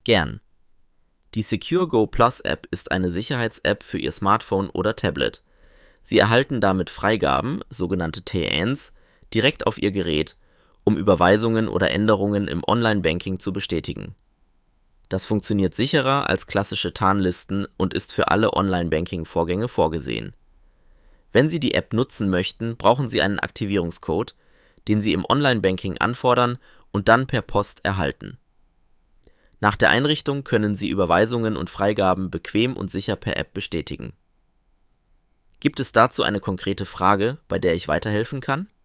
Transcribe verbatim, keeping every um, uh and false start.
Gern. Die SecureGo Plus App ist eine Sicherheits-App für Ihr Smartphone oder Tablet. Sie erhalten damit Freigaben, sogenannte T A Ns, direkt auf Ihr Gerät, um Überweisungen oder Änderungen im Online-Banking zu bestätigen. Das funktioniert sicherer als klassische Tarnlisten und ist für alle Online-Banking-Vorgänge vorgesehen. Wenn Sie die App nutzen möchten, brauchen Sie einen Aktivierungscode, den Sie im Online-Banking anfordern und dann per Post erhalten. Nach der Einrichtung können Sie Überweisungen und Freigaben bequem und sicher per App bestätigen. Gibt es dazu eine konkrete Frage, bei der ich weiterhelfen kann?